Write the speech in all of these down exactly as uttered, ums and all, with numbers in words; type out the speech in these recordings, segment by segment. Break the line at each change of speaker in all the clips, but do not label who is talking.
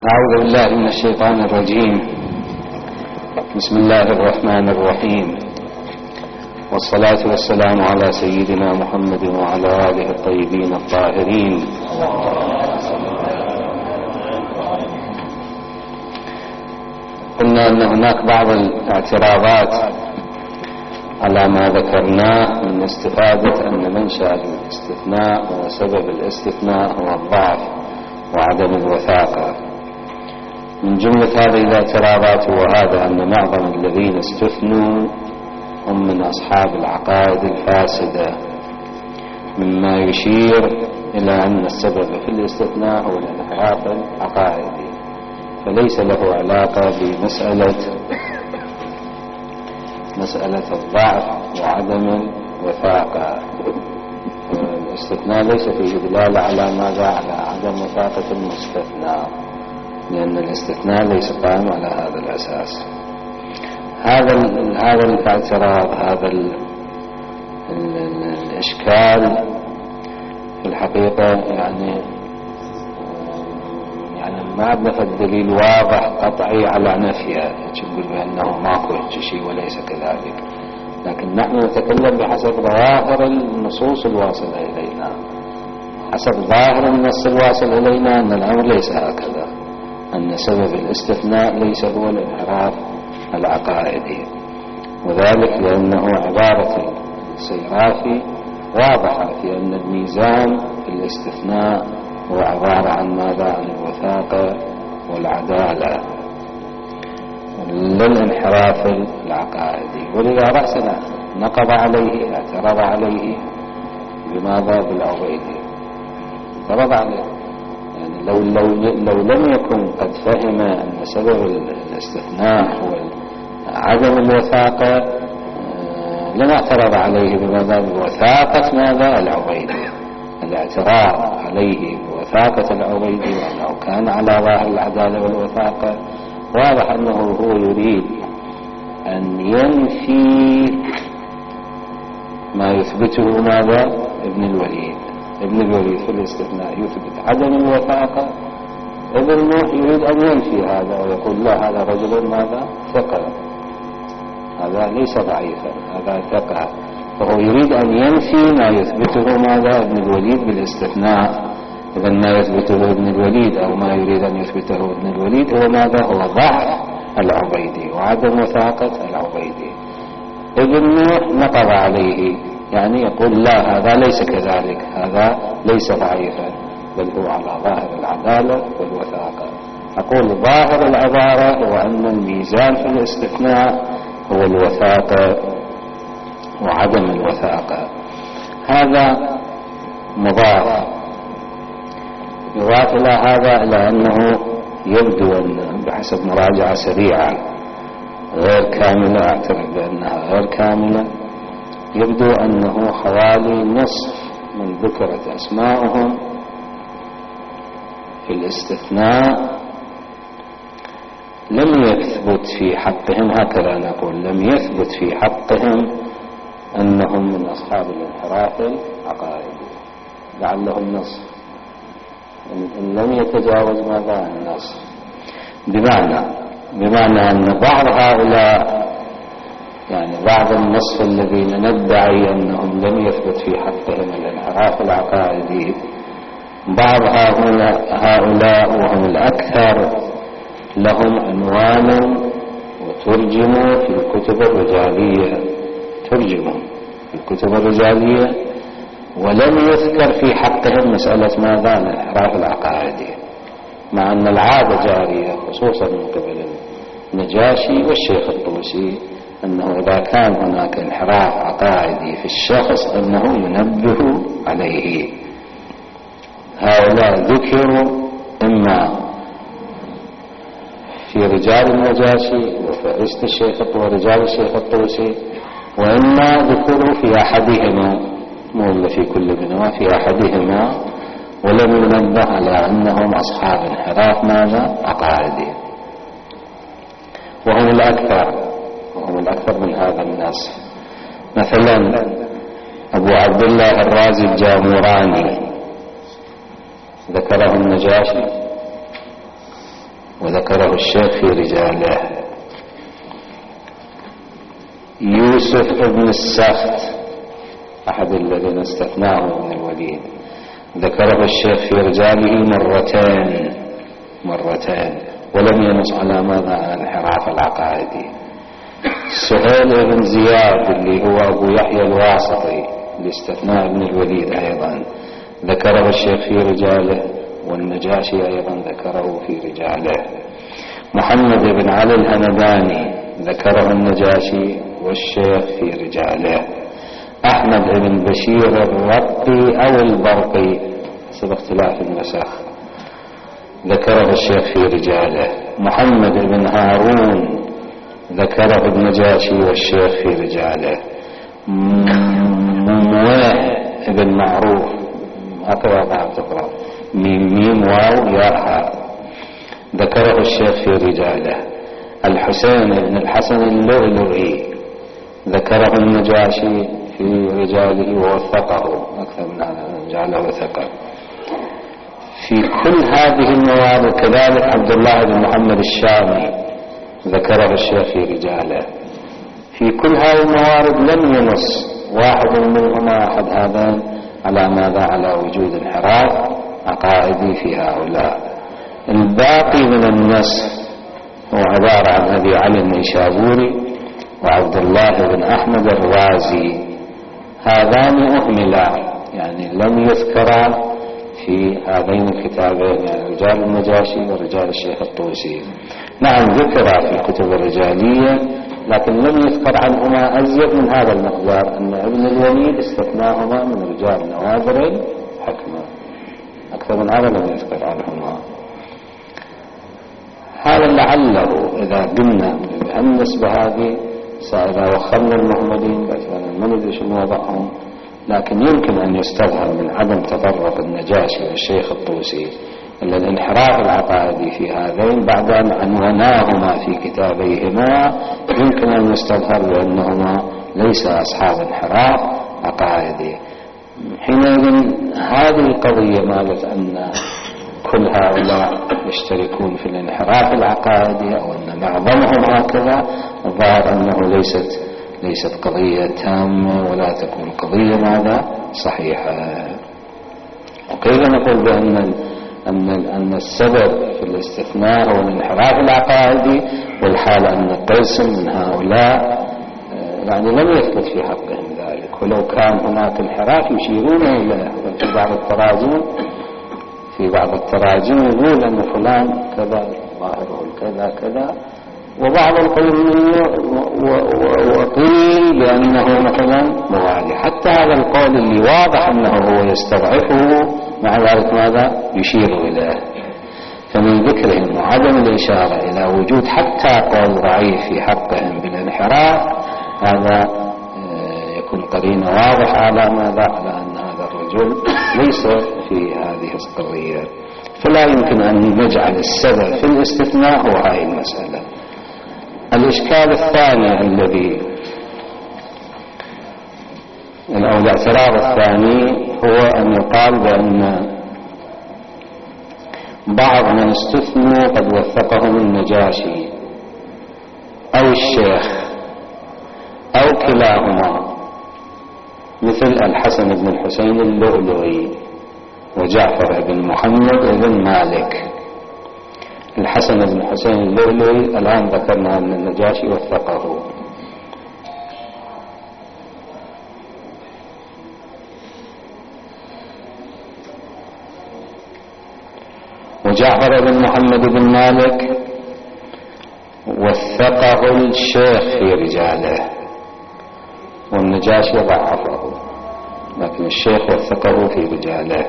أعوذ بالله من الشيطان الرجيم. بسم الله الرحمن الرحيم، والصلاة والسلام على سيدنا محمد وعلى آله الطيبين الطاهرين. قلنا أن هناك بعض الاعتراضات على ما ذكرناه من استفادة أن منشأ الاستثناء وسبب الاستثناء هو الضعف وعدم الوثاقة. من جملة هذه الاعتراضات وهذا أن معظم الذين استثنوا هم من أصحاب العقائد الفاسدة، مما يشير إلى أن السبب في الاستثناء هو الانحراف العقائدي، فليس له علاقة بمسألة مسألة الضعف وعدم الوثاقة. الاستثناء ليس فيه دلالة على ماذا؟ على عدم وثاقة المستثنى، لأن الاستثناء ليس قائم على هذا الأساس. هذا هذا الاعتراض، هذا ال ال ال الإشكال في الحقيقة يعني يعني ما عندنا الدليل واضح قطعي على نفيه، يقول بأنه ماكو شيء وليس كذلك، لكن نحن نتكلم بحسب ظواهر النصوص الواصلة إلينا. حسب ظاهر النص الواصل إلينا أن الأمر ليس هكذا، أن سبب الاستثناء ليس هو الانحراف العقائدي، وذلك لأنه عبارة السيرافي واضحة في أن الميزان في الاستثناء هو عبارة عن ماذا؟ عن الوثاقة والعدالة للانحراف العقائدي. ولذا رأسنا نقض عليه، اعترض عليه بماذا؟ بالعبيدي، اعترض عليه. يعني لو, لو, لو لم يكن قد فهم أن سبب الاستثناء هو عدم الوثاقة لما اعترض عليه بماذا؟ بوثاقة ماذا؟ العبيدي. الاعتراض عليه بوثاقة العبيدي وأنه كان على ظاهر العدالة والوثاقة واضح أنه هو يريد أن ينفي ما يثبته ماذا؟ ابن الوليد. ابن الوليد في الاستثناء يثبت عدم الوثاقة، ابن نوح يريد أن ينفي هذا ويقول لا، هذا رجل ماذا؟ ثقة، هذا ليس ضعيفا، هذا ثقة. فهو يريد أن ينفي ما يثبته ماذا؟ ابن الوليد بالاستثناء. إذا ما يثبته ابن الوليد أو ما يريد أن يثبته ابن الوليد هو ماذا؟ هو ضعف العبيدي وعدم وثاقة العبيدي. ابن نوح نقض عليه، يعني يقول لا، هذا ليس كذلك، هذا ليس ضعيفا، بل هو على ظاهر العدالة والوثاقة. أقول ظاهر العبارة هو أن الميزان في الاستثناء هو الوثاقة وعدم الوثاقة. هذا مضاف. يضاف إلى هذا إلى أنه يبدو أن بحسب مراجعة سريعة غير كاملة، أعتقد بأنها غير كاملة، يبدو أنه حوالي نصف من ذكرت أسماءهم في الاستثناء لم يثبت في حقهم، هكذا نقول، لم يثبت في حقهم أنهم من أصحاب الانحراف العقائدي، لعلهم نصف، إن لم يتجاوز ماذا؟ النصف. بمعنى بمعنى أن بعض هؤلاء، يعني بعض النصف الذين ندعي أنهم لم يثبت في حقهم الانحراف العقائدي، بعض هؤلاء, هؤلاء وهم الأكثر لهم عنوان وترجموا في الكتب الرجالية، ترجموا في الكتب الرجالية ولم يذكر في حقهم مسألة ماذا؟ الانحراف العقائدي، مع أن العادة جارية خصوصا من قبل النجاشي والشيخ الطوسي أنه إذا كان هناك انحراف عقائدي في الشخص أنه ينبه عليه. هؤلاء ذكروا إما في رجال النجاشي وفرست الشيخ ورجال الشيخ الطوسي، وإما ذكروا في أحدهما، مو في كل منهما، في أحدهما، ولم ينبه على أنهم أصحاب انحراف ماذا؟ عقائدي، وهم الأكثر وهم الأكثر من هذا الناس. مثلا أبو عبد الله الرازي الجاموراني ذكره النجاشي وذكره الشيخ في رجاله. يوسف ابن السخت أحد الذين استثناه من الوليد، ذكره الشيخ في رجاله مرتين مرتين ولم ينص على ماذا؟ على الانحراف العقائدي. سهيل بن زياد اللي هو أبو يحيى الواسطي لاستثناء ابن الوليد أيضا ذكره الشيخ في رجاله، والنجاشي أيضا ذكره في رجاله. محمد بن علي الهمداني ذكره النجاشي والشيخ في رجاله. أحمد بن بشير الرقي أو البرقي حسب اختلاف النسخ ذكره الشيخ في رجاله. محمد بن هارون ذكره النجاشي والشيخ في رجاله. ممويه بن معروف هكذا بعد تقرأ ميم ميم واو ياء ذكره الشيخ في رجاله. الحسين بن الحسن اللؤلؤي ذكره النجاشي في رجاله ووثقه أكثر من هذا جعله ثقة. في كل هذه الموارد كذلك عبد الله بن محمد الشامي ذكره الشيخ في رجاله. في كل هذه الموارد لم ينص واحد منهما أحد هذين على ماذا؟ على وجود انحراف عقائدي في هؤلاء. الباقي من النص هو عبارة عن أبي علي النيشابوري وعبد الله بن أحمد الرازي، هذان أهملا يعني لم يذكرا في هذين الكتابين، يعني رجال النجاشي ورجال الشيخ الطوسي. نعم ذكر في الكتب الرجالية لكن لم يذكر عنهما أزيد من هذا المقدار، أن ابن الوليد استثناهما من رجال نوادر الحكمة، أكثر من هذا لم يذكر عنهما. هذا لعله إذا قلنا بالنسبة هذه إذا وخلنا المهملين بس ما ندري شنو وضعهم، لكن يمكن أن يستظهر من عدم تطرق النجاشي والشيخ الطوسي إلا الانحراف العقائدي في هذين بعد أن عنوناهما في كتابيهما، يمكن أن يستظهر بأنهما ليس أصحاب انحراف عقائدي. حينئذ هذه القضية مالت أن كل هؤلاء يشتركون في الانحراف العقائدي أو أن معظمهم هكذا، الظاهر أنه ليست ليست قضية تامة ولا تكون قضية ماذا صحيحة. وكيف نقول بأن أن أن السبب في الاستثناء هو الانحراف العقائدي، والحال أن قسم من هؤلاء يعني لم يثبت في حقهم ذلك، ولو كان هناك انحراف يشيرون إليه. في بعض التراجم في بعض التراجم يقول أن فلان كذا ظاهره كذا كذا، وبعض القول وقيل بأنه مثلا موالي. حتى هذا القول اللي واضح أنه هو يستضعفه مع ذلك ماذا يشير إليه. فمن ذكرهم وعدم الإشارة إلى وجود حتى قول ضعيف في حقهم بالانحراف، هذا يكون قرينة واضح على ماذا؟ على أن هذا الرجل ليس في هذه القضية. فلا يمكن أن نجعل السبب في الاستثناء هو هذه المسألة. الإشكال الثاني الذي أو الاعتراض الثاني هو أن يقال بأن بعض من استثنوا قد وثقهم النجاشي أو الشيخ أو كلاهما، مثل الحسن بن الحسين اللؤلؤي وجعفر بن محمد بن مالك. الحسن بن الحسين اللؤلؤي الآن ذكرنا أن النجاشي وثقه، وجعفر بن محمد بن مالك وثقه الشيخ في رجاله، والنجاشي ضعفه لكن الشيخ وثقه في رجاله.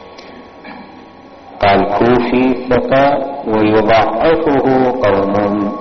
قال كوفي ثقة ويضعفه قوم،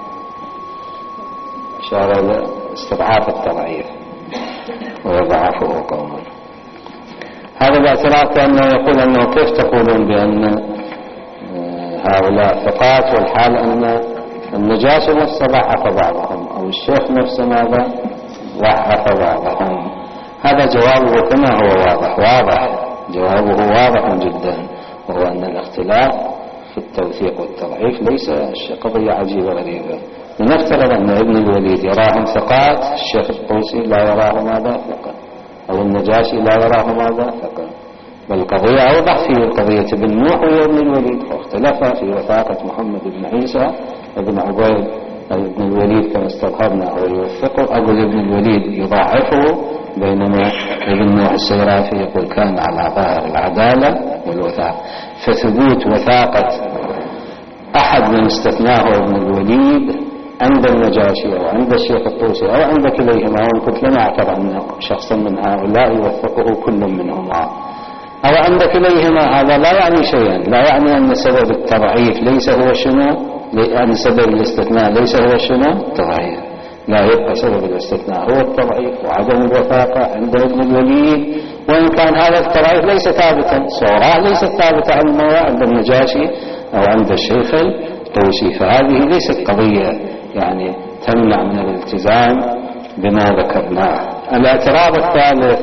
أشار إلى استضعاف التضعيف ويضعفه قوم. هذا الاعتراف كأنه يقول أنه كيف تقولون بأن هؤلاء ثقات والحال أن النجاشي نفسه ضعف بعضهم أو الشيخ نفسه ماذا ضعف بعضهم. هذا جوابه كما هو واضح واضح جوابه واضح جدا، وهو أن الاختلاف في التوثيق والتضعيف ليس قضية عجيبة غريبة. لنفترض أن ابن الوليد يراهم ثقات، الشيخ الطوسي لا يراه ماذا ثقة، أو النجاشي لا يراه ماذا ثقة، بل القضية أوضح في قضية ابن نوح وابن الوليد، واختلف في وثاقة محمد بن عيسى ابن عبيد ابن الوليد كما استظهرنا هو يوثقه، أبو ابن الوليد يضاعفه، بينما ابن نوح السيرافي يقول كان على ظاهر العدالة والوثاقة. فثبوت وثاقة أحد من استثناه ابن الوليد عند النجاشي أو عند الشيخ الطوسي أو عند كليهما، وإن كنت لم أعتبر أن شخصا من هؤلاء يوثقه كل منهما أو عند كليهما، هذا لا يعني شيئا، لا يعني أن سبب التضعيف ليس هو شنو، لأن سبب الاستثناء ليس هو شنو التضعيف، لا يبقى سبب الاستثناء هو التضعيف وعدم الوثاقة عند ابن الوليد، وإن كان هذا التضعيف ليس ثابتا، صورة ليست ثابتة عند النجاشي أو عند الشيخ الطوسي، فهذه ليست قضية يعني تمنع من الالتزام بما ذكرناه. الاعتراض الثالث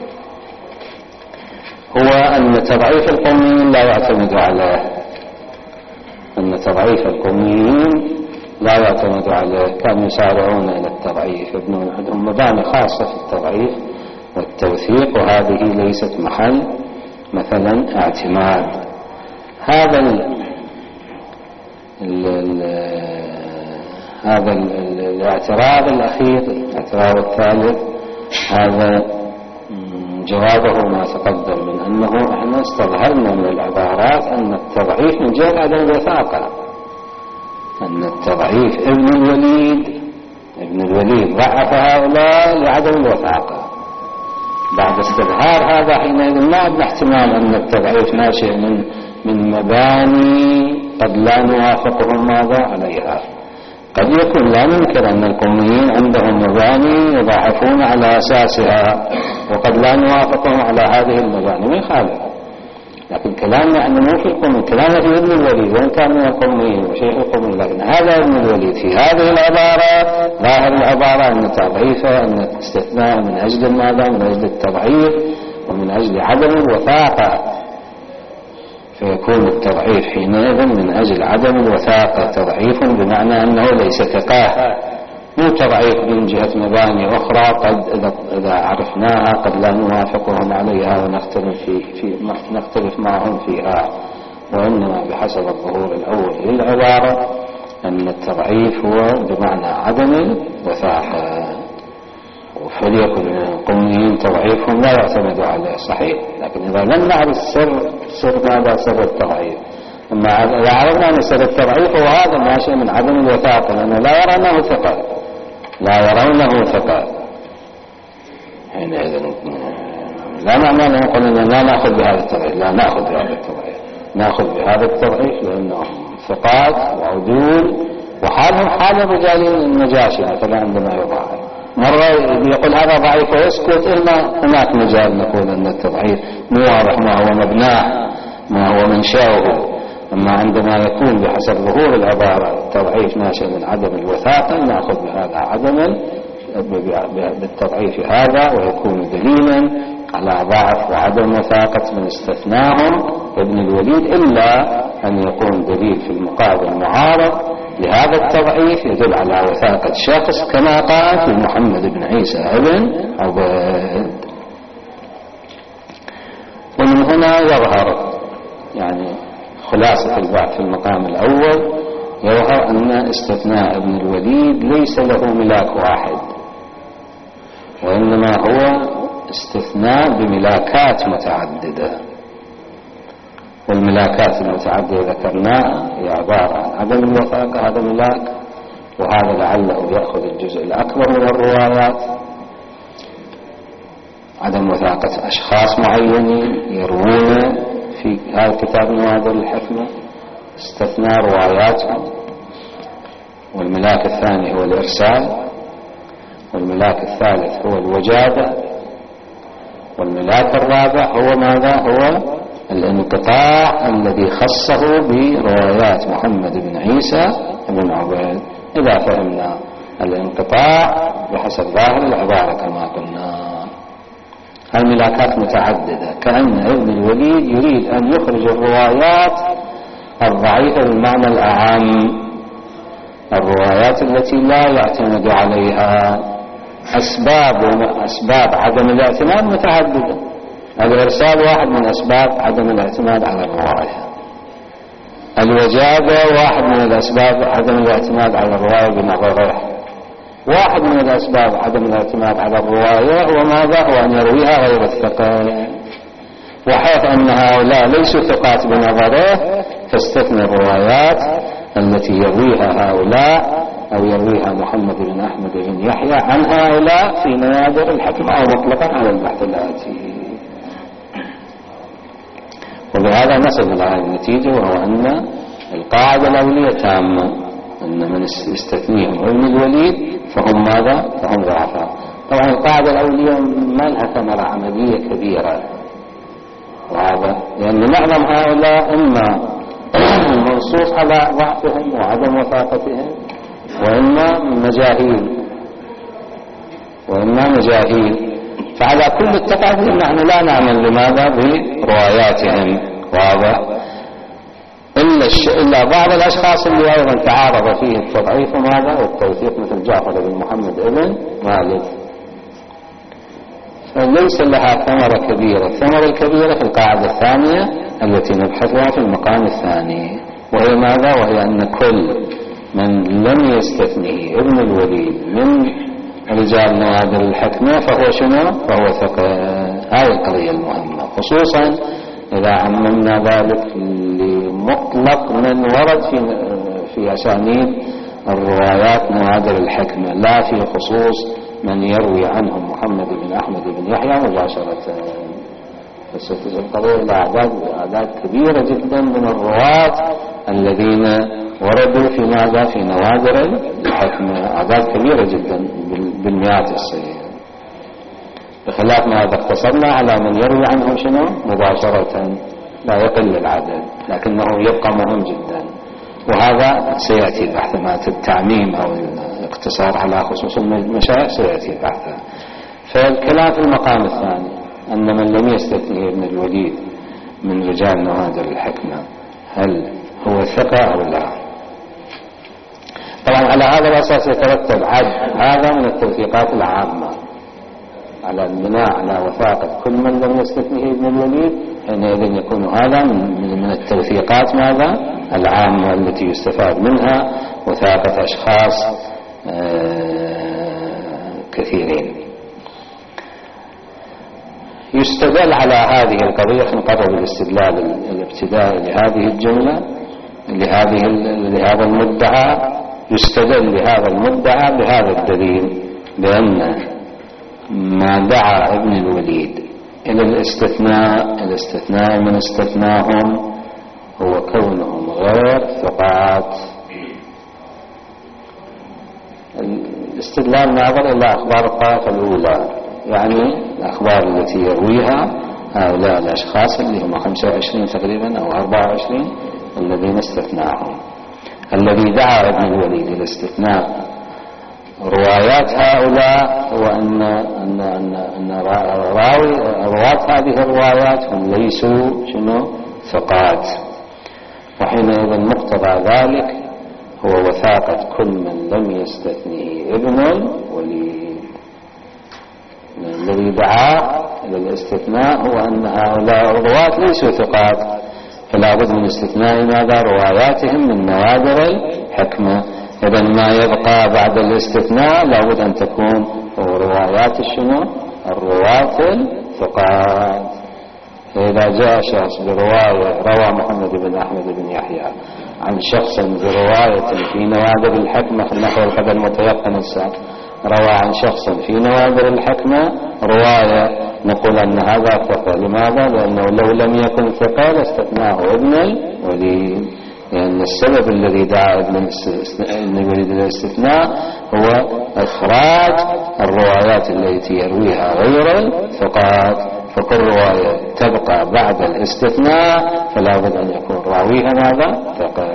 هو أن تضعيف القوميين لا يعتمد عليه، أن تضعيف القوميين لا يعتمد عليه، كانوا يسارعون إلى التضعيف، يبنون عندهم مباني خاصة في التضعيف والتوثيق، وهذه ليست محل مثلا اعتماد. هذا ال ال ال هذا ال الاعتراض الأخير، الاعتراض الثالث، هذا جوابه ما تقدم من أنه احنا استظهرنا من العبارات أن التضعيف من جهة عدم الوثاقة، أن التضعيف ابن الوليد ابن الوليد ضعف هؤلاء لعدم الوثاقة. بعد استظهار هذا حينئذ ما عندنا احتمال أن التضعيف ناشئ من من مباني قد لا نوافقهم ماذا عليها. قد يكون لا ننكر أن القوميين عندهم مباني يضعفون على أساسها، وقد لا نوافقهم على هذه المباني، ما يخالف، لكن كلامنا أنه مو في القوميين، كلامنا في ابن الوليد وإن كان من القوميين وشيخ القوميين، لكن هذا ابن الوليد في هذه العبارة ظاهر العبارة أن تضعيفه أن استثناء من أجل ماذا، من أجل التضعيف ومن أجل عدم الوثاقة، فيكون التضعيف حينئذ من أجل عدم الوثاقة، تضعيف بمعنى أنه ليس ثقة، مو تضعيف من جهة مباني أخرى قد إذا عرفناها قد لا نوافقهم عليها ونختلف في, في نختلف معهم فيها، وإنما بحسب الظهور الأول للعبارة أن التضعيف هو بمعنى عدم الوثاقة. فليكن القوميين تضعيفهم لا يعتمد عليه صحيح، لكن إذا لم نعرف سر سر ماذا سر التضعيف، أما إذا عرفنا أن سر التضعيف هو هذا ناشئ من عدم الوثاقة، لأنه لا يرونه ثقة، لا يرونه ثقة، حينئذ لا معنى أن نقول أننا لا نأخذ بهذا التضعيف، لا نأخذ بهذا التضعيف، نأخذ بهذا التضعيف لأنهم ثقات وعدول، وحالهم حال الرجال النجاشي مثلا عندما يضاعف، مرة يقول هذا ضعيف ويسكت، إلا هناك مجال نقول أن التضعيف مو واضح ما هو مبناه ما هو منشأه. أما عندما يكون بحسب ظهور العبارة التضعيف ناشئ من عدم الوثاقة، نأخذ بهذا عدما بالتضعيف هذا، ويكون دليلا على ضعف وعدم وثاقة من استثناهم ابن الوليد، إلا أن يكون دليل في المقابل معارض لهذا التضعيف يدل على وثاقة شخص كما قال في محمد بن عيسى ابن عبيد. ومن هنا يظهر يعني خلاصة البحث في المقام الأول، يظهر أن استثناء ابن الوليد ليس له ملاك واحد، وإنما هو استثناء بملاكات متعددة، والملاكات المتعددة ذكرناها هي عبارة عن عدم الوثاقة، هذا ملاك، وهذا لعله يأخذ الجزء الأكبر من الروايات، عدم وثاقة أشخاص معينين يروون في هذا الكتاب نوادر الحكمة، استثناء رواياتهم. والملاك الثاني هو الإرسال، والملاك الثالث هو الوجادة، والملاك الرابع هو ماذا؟ هو الانقطاع الذي خصه بروايات محمد بن عيسى بن عبيد. إذا فهمنا الانقطاع بحسب ظاهر العبارة كما قلنا، الملاكات متعددة، كأن ابن الوليد يريد أن يخرج الروايات الضعيفة بالمعنى الأعم، الروايات التي لا يعتمد عليها. أسباب أسباب عدم الاعتماد متعددة، الإرسال واحد من أسباب عدم الاعتماد على الرواية، الوجادة واحد من الأسباب عدم الاعتماد على الرواية بنظره، واحد من الأسباب عدم الاعتماد على الرواية هو ماذا؟ هو أن يرويها غير الثقة، وحيث أن هؤلاء ليسوا ثقات بنظره فاستثنى الروايات التي يرويها هؤلاء أو يرويها محمد بن أحمد بن يحيى عن هؤلاء في نوادر الحكم أو مطلقا على البحث الآتي. وبهذا نصل إلى هذه النتيجة، وهو أن القاعدة الأولية تامة، أن من استثنيهم ابن الوليد فهم ماذا؟ فهم ضعفاء. طبعا القاعدة الأولية ما لها ثمرة عملية كبيرة، وهذا لأن معظم هؤلاء إما منصوص على ضعفهم وعدم وثاقتهم، وإما مجاهيل وإما مجاهيل فعلى كل التقادير نحن لا نعمل لماذا؟ برواياتهم. واضح؟ إلا, الش... إلا بعض الأشخاص اللي أيضا تعارض فيه التضعيف ماذا؟ والتوثيق، مثل جعفر بن محمد ابن مالك، فليس لها ثمرة كبيرة. الثمرة الكبيرة في القاعدة الثانية التي نبحثها في المقام الثاني، وهي ماذا؟ وهي أن كل من لم يستثنيه ابن الوليد من رجال نوادر الحكمة فهو شنو؟ فهو ثقة. هذه القضية المهمة، خصوصا إذا عممنا ذلك لمطلق من ورد في في أسانيد الروايات نوادر الحكمة، لا في خصوص من يروي عنهم محمد بن أحمد بن يحيى مباشرة. فستجد القضية إلى أعداد أعداد كبيرة جدا من الرواة الذين وردوا في ماذا؟ في نوادر الحكمة، أعداد كبيرة جدا بالمئات السيئة، بخلاف ما إذا اقتصرنا على من يروي عنهم شنو؟ مباشرة، لا يقل العدد لكنه يبقى مهم جدا. وهذا سيأتي البحث مع التعميم أو الاقتصار على خصوص المشايخ سيأتي البحث. فالكلام في المقام الثاني أن من لم يستثني ابن الوليد من رجال نوادر الحكمة هل هو ثقة أو لا؟ طبعا على هذا الأساس يترتب عد هذا من التوثيقات العامة على البناء على وثاقة كل من لم يستثنيه ابن الوليد، حينئذ يكون هذا من, من التوثيقات ماذا؟ العامة التي يستفاد منها وثاقة أشخاص كثيرين. يستدل على هذه القضية، نقرب الاستدلال الابتدائي لهذه الجملة لهذه لهذا المدعى، يستدل لهذا المدعى بهذا الدليل، بأن ما دعا ابن الوليد إلى الاستثناء الاستثناء من استثناهم هو كونهم غير ثقات. الاستدلال ناظر إلى أخبار الطائفة الأولى، يعني الأخبار التي يرويها هؤلاء الأشخاص اللي هم خمسة وعشرين تقريبا أو أربعة وعشرين الذين استثناهم. الذي دعا ابن الوليد إلى استثناء روايات هؤلاء هو أن أن أن, أن راوي رواة هذه الروايات هم ليسوا شنو؟ ثقات، وحينئذ مقتضى ذلك هو وثاقة كل من لم يستثنيه ابن الوليد. الذي دعا إلى الاستثناء هو أن هؤلاء الرواة ليسوا ثقات، فلا بد من استثناء ماذا؟ رواياتهم من نوادر الحكمة. إذا ما يبقى بعد الاستثناء لابد أن تكون روايات الشنو؟ الرواة الثقات. فإذا جاء شخص برواية روى محمد بن أحمد بن يحيى عن شخص برواية في نوادر الحكمة في نحو القدر المتيقن السابق، روى عن شخص في نوادر الحكمة رواية، نقول أن هذا ثقة. لماذا؟ لأنه لو لم يكن ثقة لاستثناه ابن الوليد، لأن السبب الذي دعا ابن الوليد للاستثناء هو إخراج الروايات التي يرويها غير الثقات. فكل رواية تبقى بعد الاستثناء فلا بد أن يكون راويها ماذا؟ ثقة.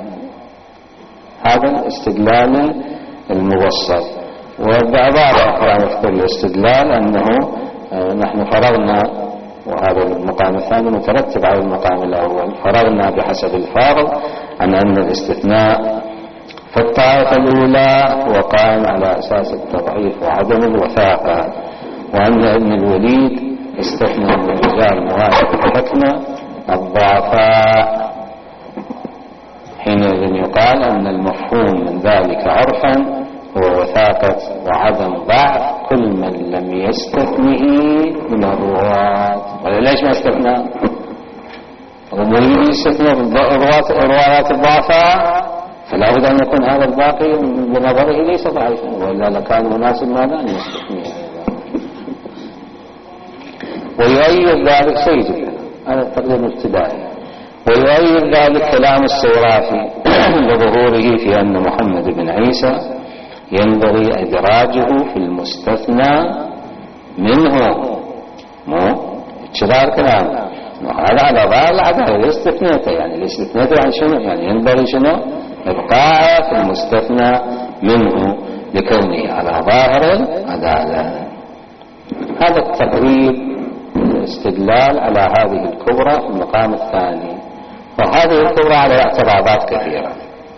هذا الاستدلال المبسط. وبعبارة أخرى نذكر الاستدلال أنه نحن فرضنا وهذا المقام الثاني مترتب على المقام الأول. فرغنا بحسب الفارغ عن أن الاستثناء في الطائفة الأولى وقائم على أساس التضعيف وعدم الوثاقة، وأن ابن الوليد استثنى من رجال موافق الحكمة الضعفاء. حينئذ يقال أن المفهوم من ذلك عرفا هو وثاقة وعدم ضعف كل من لم يستثنه من الرواة. وليش ما استثنى؟ ومريد يستثنى روايات الضعفاء، فلا بد أن يكون هذا الباقي بنظره ليس ضعيفا، وإلا لكان مناسب ماذا أن يستثنيه. ويؤيد ذلك سيد هذا التقديم الابتدائي. ويؤيد ذلك كلام السيرافي لظهوره في أن محمد بن عيسى ينبغي إدراجه في المستثنى منه. مو شرار كلام هذا على ظاهر العدالة الاستثناء، يعني الاستثناء يعني شنو؟ يعني ينبغي شنو؟ إبقاء في المستثنى منه لكونه على ظاهر العدالة. هذا التقريب الاستدلال على هذه الكبرى في المقام الثاني. وهذه الكبرى على اعتراضات كثيرة.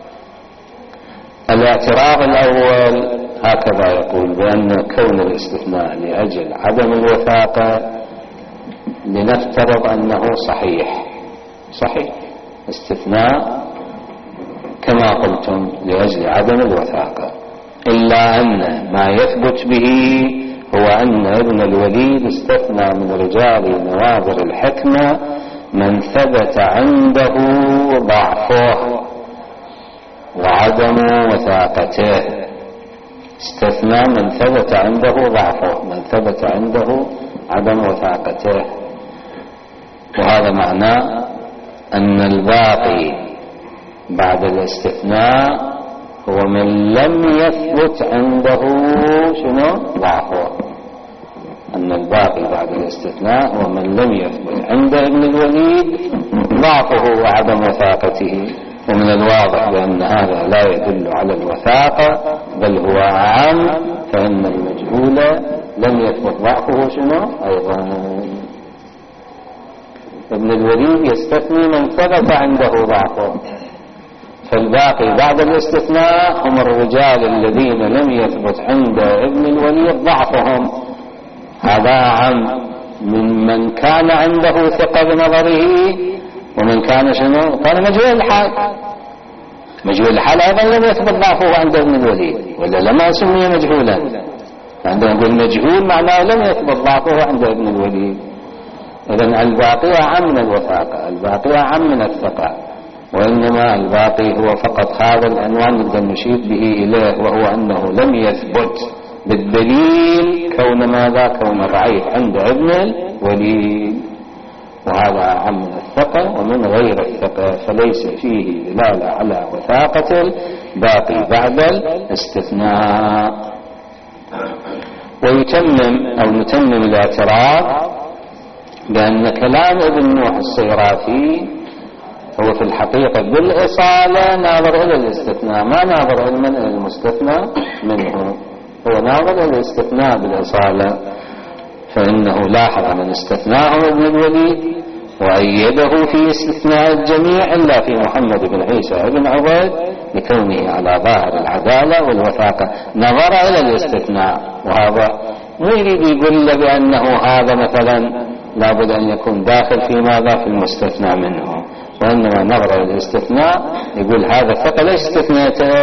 الاعتراض الأول هكذا يقول بأن كون الاستثناء لأجل عدم الوثاقة لنفترض أنه صحيح صحيح استثناء كما قلتم لأجل عدم الوثاقة، إلا أن ما يثبت به هو أن ابن الوليد استثنى من رجال نوابغ الحكمة من ثبت عنده ضعفه وعدم وثاقته. استثنى من ثبت عنده ضعفه، من ثبت عنده عدم وثاقته. وهذا معناه أن الباقي بعد الاستثناء هو من لم يثبت عنده شنو؟ ضعفه. أن الباقي بعد الاستثناء هو من لم يثبت عند ابن الوليد ضعفه وعدم وثاقته. ومن الواضح بأن هذا لا يدل على الوثاقة بل هو عام، فإن المجهول لم يثبت ضعفه شنو؟ أيضا ابن الوليد يستثني من ثبت عنده ضعفه، فالباقي بعد الاستثناء هم الرجال الذين لم يثبت عند ابن الوليد ضعفهم. هذا عام من من كان عنده ثقة بنظره ومن كان شنو؟ كان مجهول الحال. مجهول الحال أيضا لم يثبت ضعفه عند ابن الوليد، ولا لما سمي مجهولا. عندما نقول مجهول معناه لم يثبت ضعفه عند ابن الوليد. إذن الباقي عام من الوثاقة، الباقي عام من الثقة، وإنما الباقي هو فقط هذا العنوان نقدر نشير به إليه، وهو أنه لم يثبت بالدليل كون ماذا؟ كون ضعيف عند ابن الوليد. وهذا عام من الثقة ومن غير الثقة، فليس فيه دلالة على وثاقة الباقي بعد الاستثناء. ويتمم أو نتمم الاعتراض بأن كلام ابن نوح الصيرافي هو في الحقيقة بالإصالة ناظر إلى الاستثناء، ما ناظر إلى من المستثنى منه، هو ناظر إلى الاستثناء بالإصالة. فإنه لاحظ من استثناءه ابن الوليد وأيده في استثناء الجميع إلا في محمد بن عيسى بن عبيد لكونه على ظاهر العدالة والوثاقة. نظر إلى الاستثناء، وهذا مو يريد يقول له بأنه هذا مثلا لابد أن يكون داخل في ماذا؟ في المستثنى منه، وإنما نظر إلى الاستثناء يقول هذا ثقة ليش استثنيته.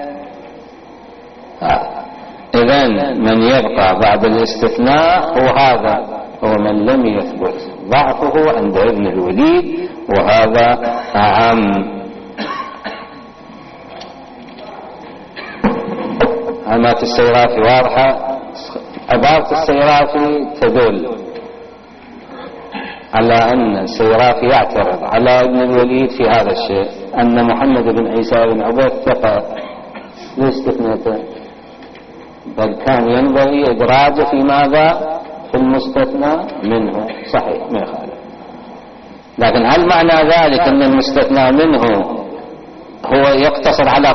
إذن من يبقى بعد الاستثناء هو هذا، هو من لم يثبت ضعفه عند ابن الوليد، وهذا أعم. علامات السيرافي واضحة. عبارة السيرافي تدل على أن السيرافي يعترض على ابن الوليد في هذا الشيء، أن محمد بن عيسى بن عبيد ثقة ليش استثنيته؟ بل كان ينبغي إدراجه في ماذا؟ في المستثنى منه. صحيح ما يخالف، لكن هل معنى ذلك أن المستثنى منه هو يقتصر على خصوص الثقات؟ لا،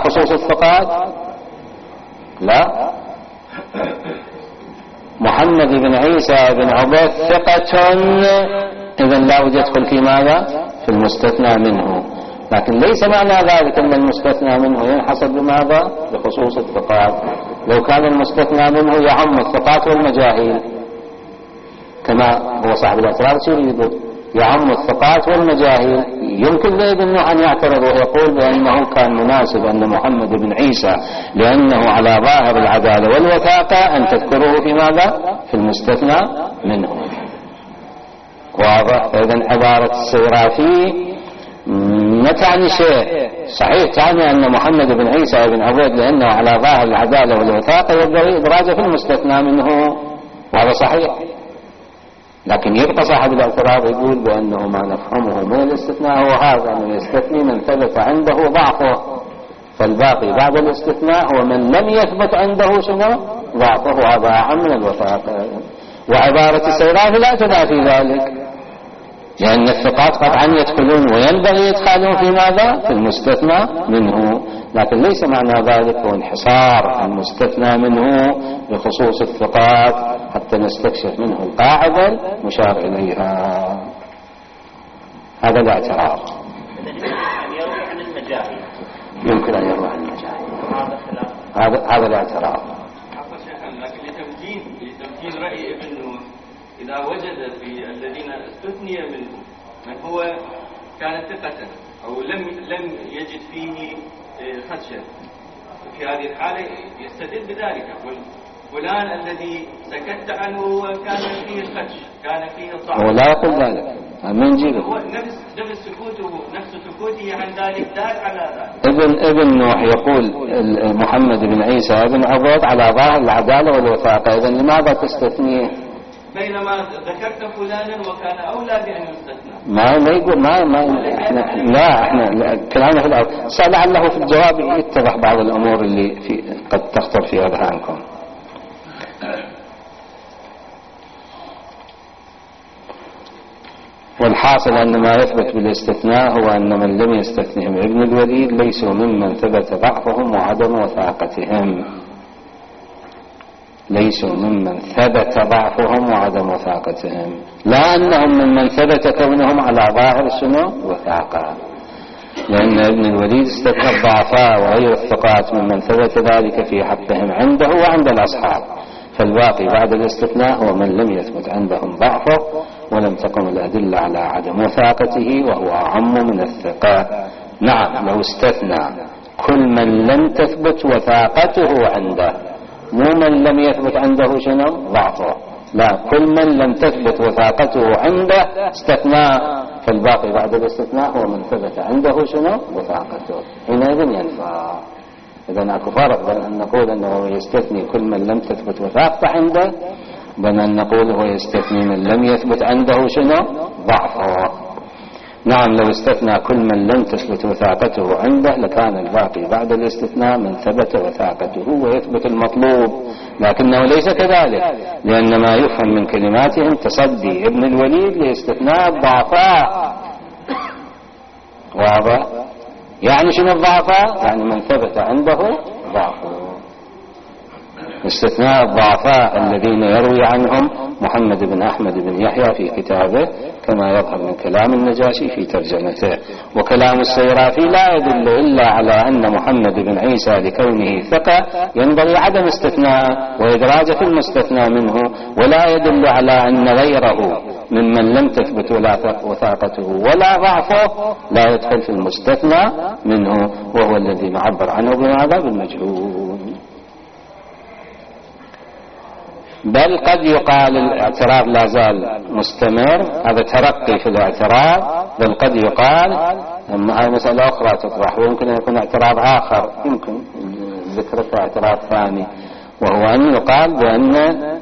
محمد بن عيسى بن عبيد ثقة، إذن لا يدخل في ماذا؟ في المستثنى منه. لكن ليس معنى ذلك أن المستثنى منه ينحصر بماذا؟ بخصوص الثقات. لو كان المستثنى منه يعم الثقات والمجاهيل كما هو صاحب الاعتراض يريد، يعم الثقات والمجاهيل، يمكن لابن نوح أن يعترض ويقول بأنه كان مناسب أن محمد بن عيسى لأنه على ظاهر العدالة والوثاقة أن تذكره في ماذا؟ في المستثنى منه. واضح؟ فإذن عبارة السيرافي ما تعني شيء، صحيح تعني أن محمد بن عيسى بن عبيد لأنه على ظاهر العدالة والوثاقة يبدأ إدراجه في المستثنى منه، وهذا صحيح. لكن يبقى صاحب الاعتراض يقول بأنه ما نفهمه من الاستثناء هو هذا، أنه يستثني من ثبت عنده ضعفه، فالباقي بعد الاستثناء هو من لم يثبت عنده شنو؟ ضعفه، هذا أعم من الوثاقة. وعبارة السيرافي لا تنافي ذلك، لأن الثقات قطعا يدخلون وينبغي يدخلون في ماذا؟ في المستثنى منه. لكن ليس معنى ذلك هو انحصار المستثنى منه بخصوص الثقات حتى نستكشف منه القاعدة المشار إليها. هذا الاعتراض. يمكن أن يروي عن المجاهيل، هذا هذا الاعتراض.
لكن لتمكين لتمكين رأي ابن نوح إذا وجد في الذين استثني منهم من هو كان ثقة أو لم لم يجد فيه خدشة، في هذه الحالة يستدل بذلك، يقول فلان الذي سكت عنه كان فيه الخدش، كان فيه الضعف.
هو لا يقول ذلك، من جيبه
هو نفس نفس سكوته نفس سكوته عن ذلك دال على ذلك.
ابن ابن نوح يقول محمد بن عيسى بن عبيد على ظاهر العدالة والوثاقة، إذن لماذا تستثنيه؟
بينما ذكرت فلانا وكان أولى بأن يستثنى.
ما ما يقول ما ما احنا لا احنا كلامنا في الأول، لعله في الجواب يتضح بعض الأمور اللي في قد تخطر في أذهانكم. والحاصل أن ما يثبت بالاستثناء هو أن من لم يستثنهم ابن الوليد ليسوا ممن ثبت ضعفهم وعدم وثاقتهم، ليسوا ممن ثبت ضعفهم وعدم وثاقتهم، لا أنهم ممن ثبت كونهم على ظاهر شنو؟ وثاقة، لأن ابن الوليد استثنى الضعفاء وغير الثقات ممن ثبت ذلك في حقهم عنده وعند الأصحاب، فالباقي بعد الاستثناء هو من لم يثبت عندهم ضعفه ولم تقم الأدلة على عدم وثاقته وهو أعم من الثقة. نعم، لو استثنى كل من لم تثبت وثاقته عنده، مو من لم يثبت عنده شنو؟ ضعفه، لا، كل من لم تثبت وثاقته عنده استثناء، فالباقي بعد الاستثناء هو من ثبت عنده شنو؟ وثاقته، حينئذ ينفع. إذن أكو فرق بين أن نقول أنه يستثني كل من لم تثبت وثاقته عنده بين أن نقول هو يستثني من لم يثبت عنده شنو؟ ضعفه. نعم، لو استثنى كل من لم تثبت وثاقته عنده لكان الباقي بعد الاستثناء من ثبت وثاقته ويثبت المطلوب، لكنه ليس كذلك، لأن ما يفهم من كلماتهم تصدي ابن الوليد لاستثناء الضعفاء. واضح؟ يعني شنو الضعفاء؟ يعني من ثبت عنده ضعفه، استثناء الضعفاء الذين يروي عنهم محمد بن أحمد بن يحيى في كتابه كما يظهر من كلام النجاشي في ترجمته. وكلام السيرافي لا يدل إلا على أن محمد بن عيسى لكونه ثقة ينبغي عدم استثناء وإدراجه في المستثنى منه، ولا يدل على أن غيره ممن لم تثبت وثاقته ولا ضعفه لا يدخل في المستثنى منه، وهو الذي نعبر عنه بماذا؟ بالمجهول. بل قد يقال الاعتراض لا زال مستمر، هذا ترقي في الاعتراض، بل قد يقال هذه مسألة أخرى تطرح، ويمكن أن يكون اعتراض آخر يمكن ذكرته اعتراض ثاني، وهو أن يقال بأن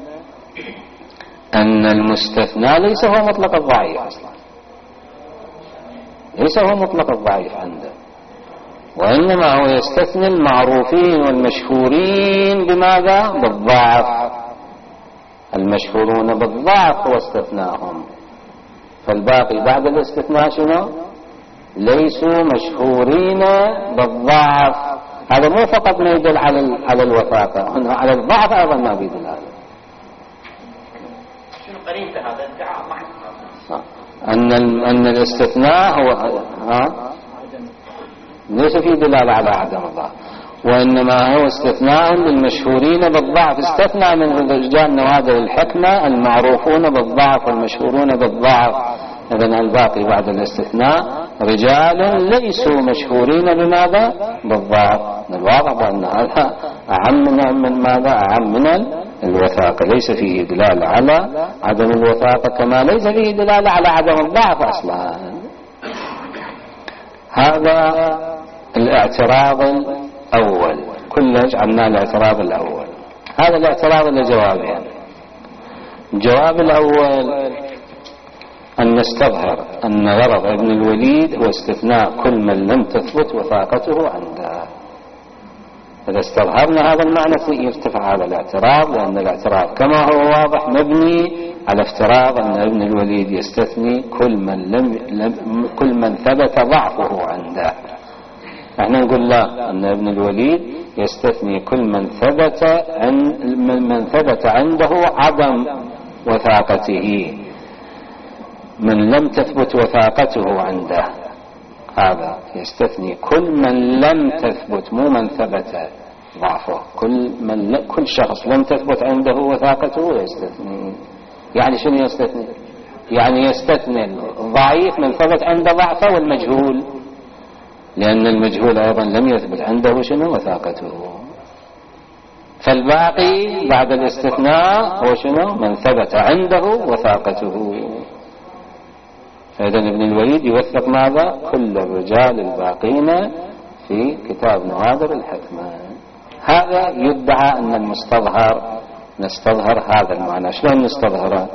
أن المستثنى ليس هو مطلق الضعيف أصلا، ليس هو مطلق الضعيف عنده، وإنما هو يستثني المعروفين والمشهورين بماذا؟ بالضعف، المشهورون بالضعف واستثناهم، فالباقي بعد الاستثناء شنو؟ ليسوا مشهورين بالضعف. هذا مو فقط ما يدل على على الوثاقة، على الضعف أيضا ما بيدل عليه.
صريح هذا ادعاء محض.
أن أن الاستثناء هو ها ليس في دلالة على عدم الضعف، وإنما هو استثناء للمشهورين بالضعف. استثنى من رجال نوادر الحكمة المعروفون بالضعف والمشهورون بالضعف. إذن الباقي بعد الاستثناء رجال ليسوا مشهورين بماذا؟ بالضعف. الواضح بأن هذا أعم من ماذا؟ أعم من الوثاقة. ليس فيه دلالة على عدم الوثاقة كما ليس فيه دلالة على عدم الضعف أصلا. هذا الاعتراض الأول، كله جعلنا الاعتراض الأول. هذا الاعتراض لجوابين. يعني. الجواب الأول أن نستظهر أن غرض ابن الوليد هو استثناء كل من لم تثبت وثاقته عنده. إذا استظهرنا هذا المعنى يرتفع هذا الاعتراض، لأن الاعتراض كما هو واضح مبني على افتراض أن ابن الوليد يستثني كل من لم, لم كل من ثبت ضعفه عنده. احنا نقول لا، أن ابن الوليد يستثني كل من ثبت عن من ثبت عنده عدم وثاقته، من لم تثبت وثاقته عنده. هذا يستثني كل من لم تثبت، مو من ثبت ضعفه. كل من ل... كل شخص لم تثبت عنده وثاقته يستثني. يعني شنو يستثني؟ يعني يستثني الضعيف من ثبت عنده ضعفه والمجهول، لأن المجهول أيضا لم يثبت عنده شنو؟ وثاقته. فالباقي بعد الاستثناء هو شنو؟ من ثبت عنده وثاقته. فإذا ابن الوليد يوثق ماذا؟ كل الرجال الباقين في كتاب نوادر الحكمة. هذا يدعى أن المستظهر نستظهر هذا المعنى. شلون نستظهره؟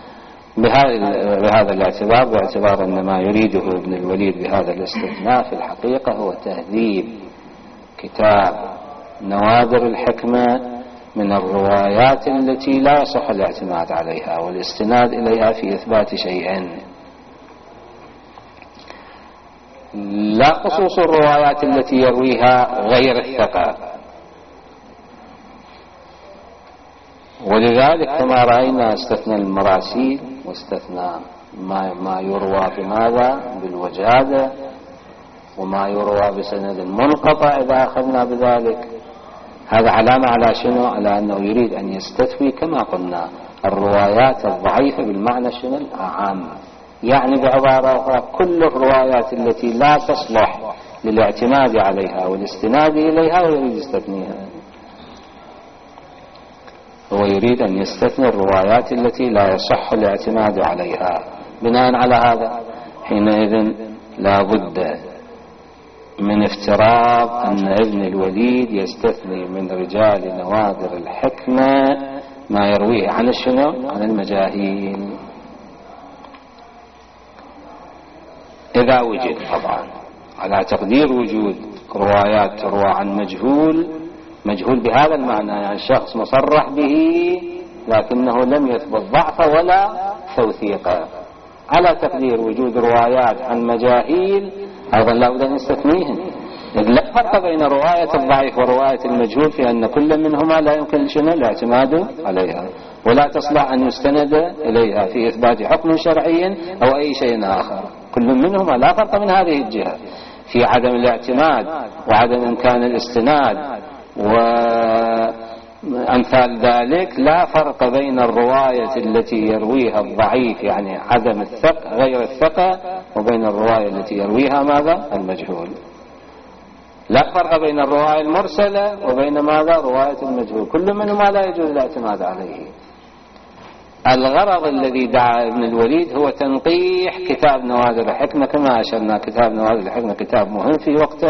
بهذا الاعتبار، باعتبار أن ما يريده ابن الوليد بهذا الاستثناء في الحقيقة هو تهذيب كتاب نوادر الحكمة من الروايات التي لا يصح الاعتماد عليها والاستناد إليها في إثبات شيئين. لا خصوص الروايات التي يرويها غير الثقة، ولذلك كما رأينا استثنى المراسيل واستثنى ما, ما يروى بماذا؟ بالوجادة، وما يروى بسند منقطع إذا أخذنا بذلك. هذا علامة على شنو؟ على أنه يريد أن يستثوي كما قلنا الروايات الضعيفة بالمعنى شنو؟ الأعام. يعني بعبارة أخرى كل الروايات التي لا تصلح للاعتماد عليها والاستناد إليها ويريد يستثنيها. هو يريد أن يستثني الروايات التي لا يصح الاعتماد عليها. بناء على هذا حينئذ لا بد من افتراض أن ابن الوليد يستثني من رجال نوادر الحكمة ما يرويه عن الشنو؟ عن المجاهيل. إذا وجد طبعا على تقدير وجود روايات تروى عن مجهول، مجهول بهذا المعنى يعني شخص مصرح به لكنه لم يثبت ضعفه ولا توثيقه. على تقدير وجود روايات عن مجاهيل أيضا لا بد أن نستثنيهم. لا فرق بين رواية الضعيف ورواية المجهول في أن كل منهما لا يمكن شنو الاعتماد عليها ولا تصلح أن يستند إليها في إثبات حكم شرعي أو أي شيء آخر. كل منهما لا فرق من هذه الجهة في عدم الاعتماد وعدم إمكان الاستناد وأمثال ذلك. لا فرق بين الرواية التي يرويها الضعيف يعني عدم الثقة غير الثقة وبين الرواية التي يرويها ماذا؟ المجهول. لا فرق بين الرواية المرسلة وبين ماذا؟ رواية المجهول. كل منهما لا يجوز الاعتماد عليه. الغرض الذي دعا ابن الوليد هو تنقيح كتاب نوادر الحكمة. كما أشرنا كتاب نوادر الحكمة كتاب مهم في وقته.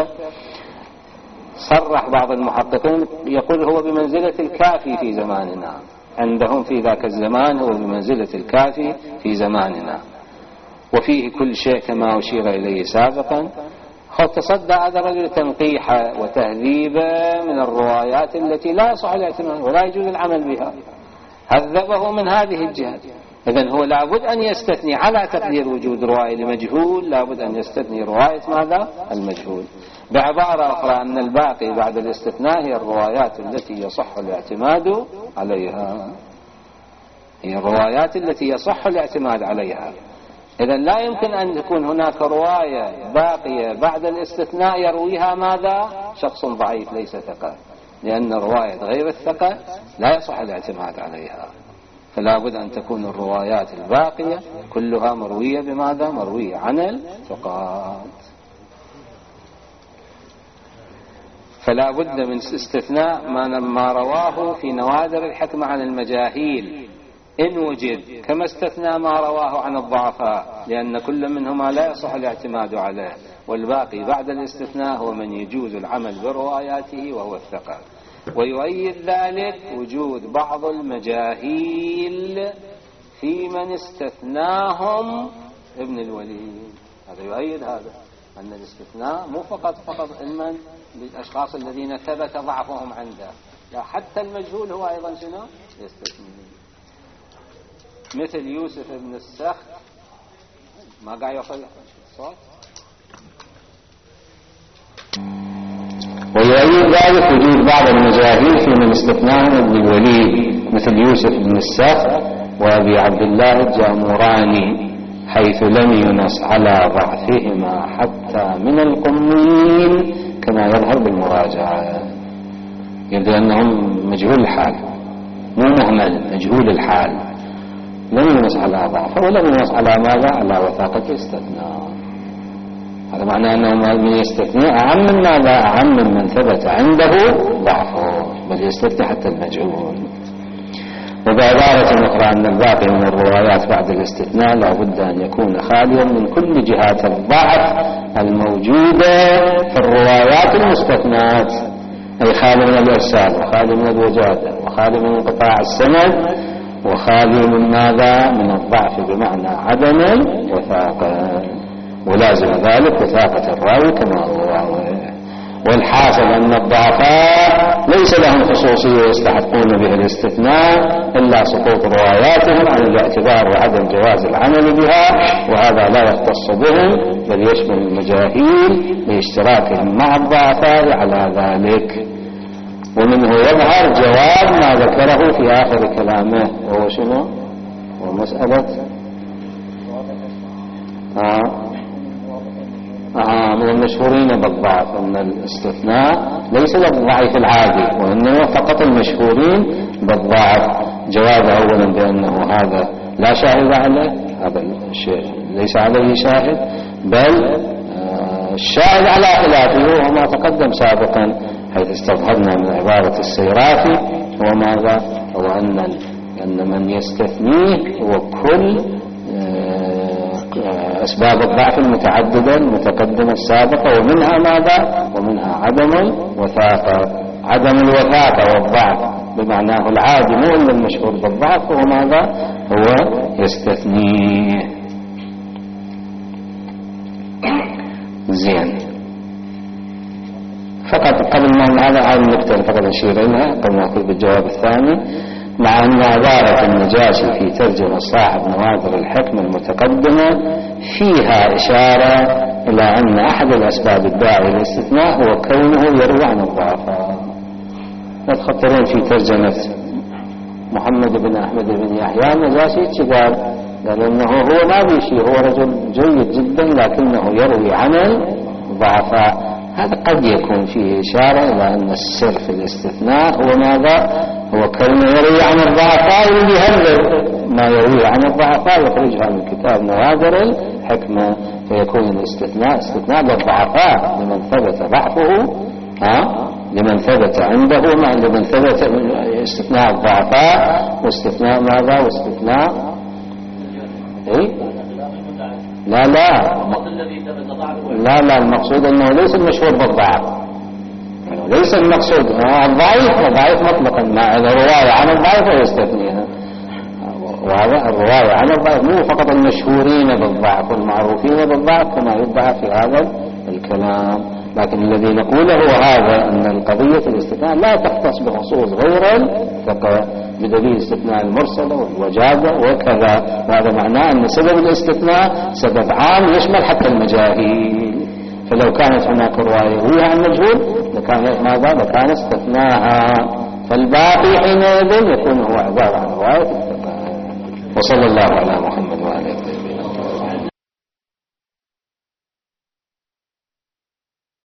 صرح بعض المحققين يقول هو بمنزلة الكافي في زماننا. عندهم في ذاك الزمان هو بمنزلة الكافي في زماننا، وفيه كل شيء كما أشير إليه سابقا. قد تصدى هذا الرجل تنقيحه وتهذيبه من الروايات التي لا يصح الاعتماد ولا يجوز العمل بها. هذبه من هذه الجهة. إذن هو لابد أن يستثني على تقدير وجود رواية لمجهول، لابد أن يستثني رواية ماذا؟ المجهول. بعبارة أخرى أن الباقي بعد الاستثناء هي الروايات التي يصح الاعتماد عليها، هي الروايات التي يصح الاعتماد عليها. إذن لا يمكن أن تكون هناك رواية باقية بعد الاستثناء يرويها ماذا؟ شخص ضعيف ليس ثقة، لأن رواية غير الثقة لا يصح الاعتماد عليها. فلا بد أن تكون الروايات الباقية كلها مروية بماذا؟ مروية عن الثقات. فلا بد من استثناء ما رواه في نوادر الحكم عن المجاهيل إن وجد، كما استثنى ما رواه عن الضعفاء، لأن كل منهما لا يصح الاعتماد عليه، والباقي بعد الاستثناء هو من يجوز العمل برواياته وهو الثقة. ويؤيد ذلك وجود بعض المجاهيل في من استثناهم ابن الوليد. هذا يؤيد هذا أن الاستثناء مو فقط فقط علما للأشخاص الذين ثبت ضعفهم عنده، لا حتى المجهول هو أيضا شنو يستثني، مثل يوسف ابن السخت. ما قاعد يصل الصوت. ويؤيد ذلك وجود بعض المجاهيل في من استثناهم ابن الوليد مثل يوسف بن السخت وأبي عبد الله الجاموراني، حيث لم ينص على ضعفهما حتى من القمين كما يظهر بالمراجعة. يبدو أنهم مجهول الحال، مو مهمل، مجهول الحال، لم ينص على ضعفه ولم ينص على ماذا؟ على وثاقة الاستثناء. هذا معناه أنه من يستثني أعم من ماذا؟ أعم من من ثبت عنده ضعفه، بل يستثني حتى المجهول. وبعبارة أخرى أن الباقي من الروايات بعد الاستثناء لا بد أن يكون خاليا من كل جهات الضعف الموجودة في الروايات المستثنات، أي خالي من الإرسال وخالي من الوجادة وخالي من انقطاع السند وخالي من ماذا؟ من الضعف بمعنى عدم الوثاقة، ولازم ذلك وثاقة الراوي كما هو واضح. والحاصل أن الضعفاء ليس لهم خصوصية يستحقون به الاستثناء إلا سقوط رواياتهم عن الاعتبار وعدم جواز العمل بها، وهذا لا يختص بهم بل يشمل المجاهيل لاشتراكهم مع الضعفاء على ذلك. ومنه يظهر جواب ما ذكره في آخر كلامه، وهو شنو؟ ومسألة آه آه من المشهورين بالضعف أن الاستثناء ليس للضعيف العادي، وإنما فقط المشهورين بالضعف. جواب أولا بأنه هذا لا شاهد عليه، هذا الشيء ليس عليه شاهد، بل آه الشاهد على خلافه وما تقدم سابقا، حيث استظهرنا من عبارة السيرافي هو ماذا؟ هو أن أن من يستثنيه هو كل أسباب الضعف المتعددة المتقدمة السابقة، ومنها ماذا؟ ومنها عدم الوثاقة. عدم الوثاقة والضعف بمعناه العادي مو إلا المشهور بالضعف، هو ماذا؟ هو يستثنيه. زين، فقط قبل ما هذا هذه النقطة فقط نشير إليها قبل ما أقول بالجواب الثاني. مع أن عبارة النجاشي في ترجمة صاحب نوادر الحكم المتقدمة فيها إشارة إلى أن أحد الأسباب الداعية للاستثناء هو كونه يروي عن الضعفاء. لا تخطرون في ترجمة محمد بن أحمد بن يحيى النجاشي قال قال إنه هو ما بيشي، هو رجل جيد جدا لكنه يروي عن الضعفاء. هذا قد يكون فيه إشارة إلى أن السر في الاستثناء هو ماذا؟ هو كونه يروي عن الضعفاء اللي يهذب ما يروي عن الضعفاء يخرجها من كتاب نوادر الحكمة، فيكون الاستثناء استثناء للضعفاء لمن ثبت ضعفه، ها لمن ثبت عنده، مع لمن ثبت استثناء الضعفاء واستثناء ماذا؟ واستثناء اي لا لا لا لا المقصود انه ليس المشهور بالضعف، ليس المقصود الضعيف وضعيف مطلقا، مع الرواية عن الضعيف ويستثنيها. وهذا الرواية عن الضعيف مو فقط المشهورين بالضعف والمعروفين بالضعف كما يدعى في هذا الكلام، لكن الذي نقوله هو هذا أن القضية الاستثناء لا تختص بخصوص غير الثقة بدليل استثناء المرسلة والوجادة وكذا. وهذا معناه أن سبب الاستثناء سبب عام يشمل حتى المجاهيل، فلو كانت هناك رواية رويها عن مجهول لكان ماذا؟ لكان استثناءها، فالباقي حينئذ يكون هو عبارة عن رواية الثقة. وصلى الله على محمد وعلى آله وصحبه.